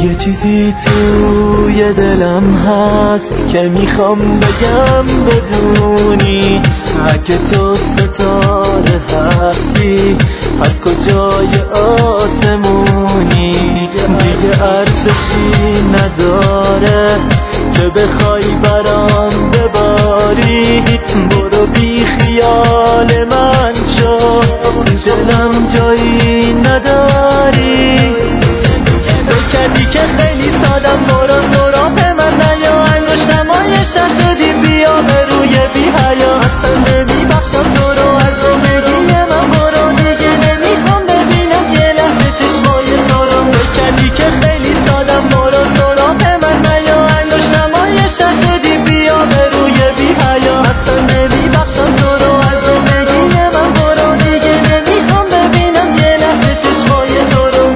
یه چیزی توی دلم هست که میخوام بگم بدونی، اگه تو ستاره هستی پس کجای آسمونی؟ دیگه ارزشی نداره که بخوای برام بباری، برو بی خیال من شو، دلم جایی نداری. کردی که خیلی سادم، برو سراغ من نیا، انگشتمای شهر شدی بیا به روی بی حیا، اصلا نمیبخشم تو رو از زندگی من، برو دیگه نمیخوام ببینم یه لحظه چشمای تو رو. کردی که خیلی سادم، برو سراغ من نیا، انگشتمای شهر شدی بیا به روی بی حیا، اصلا نمیبخشم تو رو از زندگی من، برو دیگه نمیخوام ببینم یه لحظه چشمای تو رو.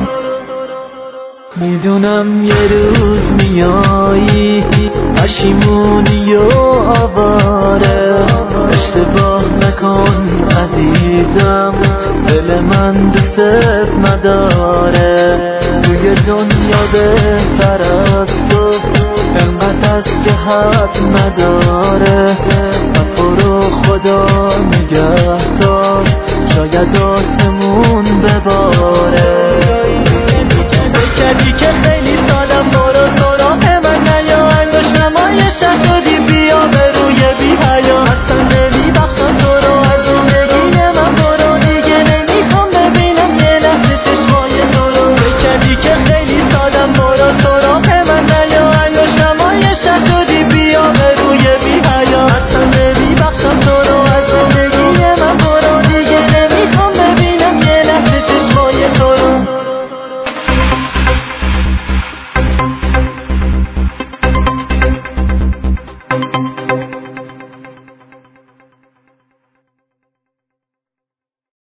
میدونم یه روز میایی پشیمونی و آواره، اشتباه نکن عزیزم، دل من دوست نداره، توی دنیا بهتر از تو انقدر از جهت نداره، پس برو خدا نگهدار، شاید آسمون بباره. کردی که خیلی سادم، برو سراغ من نیا، انگشتمای شهر شدی